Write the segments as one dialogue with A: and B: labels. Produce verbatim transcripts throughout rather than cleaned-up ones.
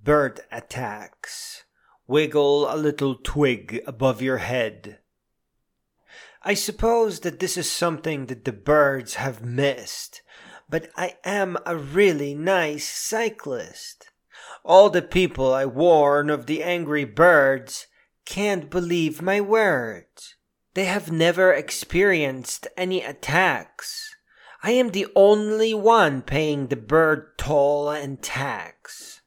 A: Bird attacks. Wiggle a little twig above your head. I suppose that this is something that the birds have missed, but I am a really nice cyclist. All the people I warn of the angry birds can't believe my words. They have never experienced any attacks. I am the only one paying the bird toll and tax.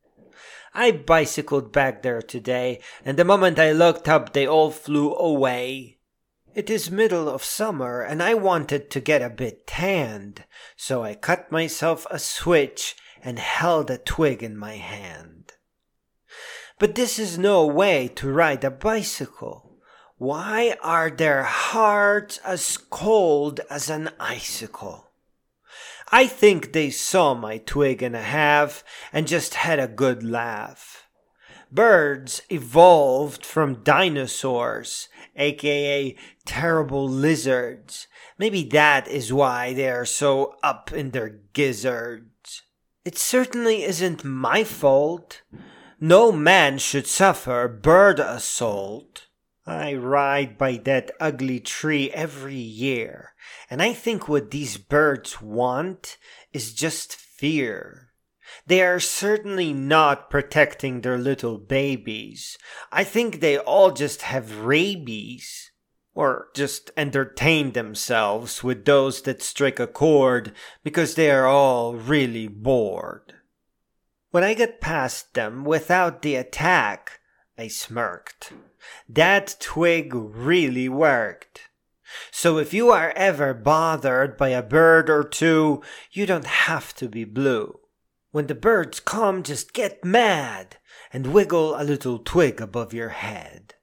A: I bicycled back there today, and the moment I looked up they all flew away. It is middle of summer, and I wanted to get a bit tanned, so I cut myself a switch and held a twig in my hand. But this is no way to ride a bicycle. Why are their hearts as cold as an icicle? I think they saw my twig and a half and just had a good laugh. Birds evolved from dinosaurs, aka terrible lizards. Maybe that is why they are so up in their gizzards. It certainly isn't my fault. No man should suffer bird assault. I ride by that ugly tree every year, and I think what these birds want is just fear. They are certainly not protecting their little babies. I think they all just have rabies, or just entertain themselves with those that strike a chord because they are all really bored. When I got past them without the attack, I smirked. That twig really worked. So if you are ever bothered by a bird or two, you don't have to be blue. When the birds come, just get mad and wiggle a little twig above your head.